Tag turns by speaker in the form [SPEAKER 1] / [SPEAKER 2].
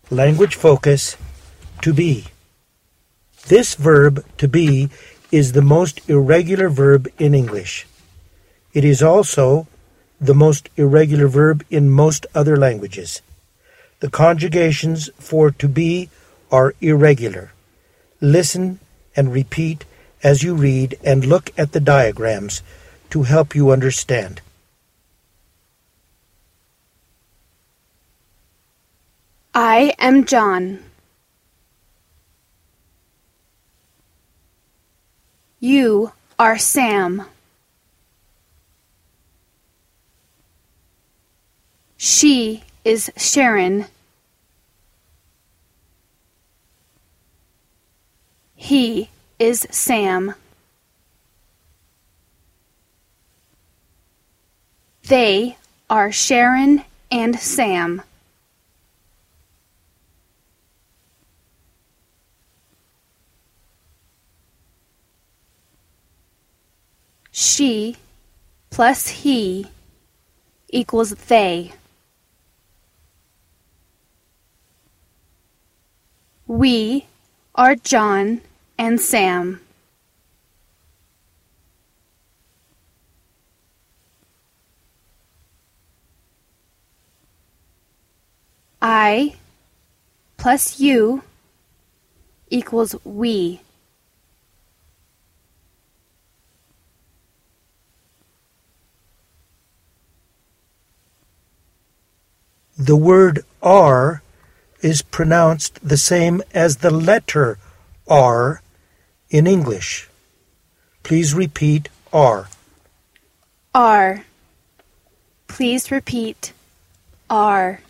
[SPEAKER 1] Language focus, to be. This verb, to be, is the most irregular verb in English. It is also the most irregular verb in most other languages. The conjugations for to be are irregular. Listen and repeat as you read and look at the diagrams to help you understand.
[SPEAKER 2] I am John. You are Sam. She is Sharon. He is Sam. They are Sharon and Sam. She plus he equals they. We are John and Sam. I plus you equals we.
[SPEAKER 1] The word are is pronounced the same as the letter R in English. Please repeat R.
[SPEAKER 2] R. Please repeat R.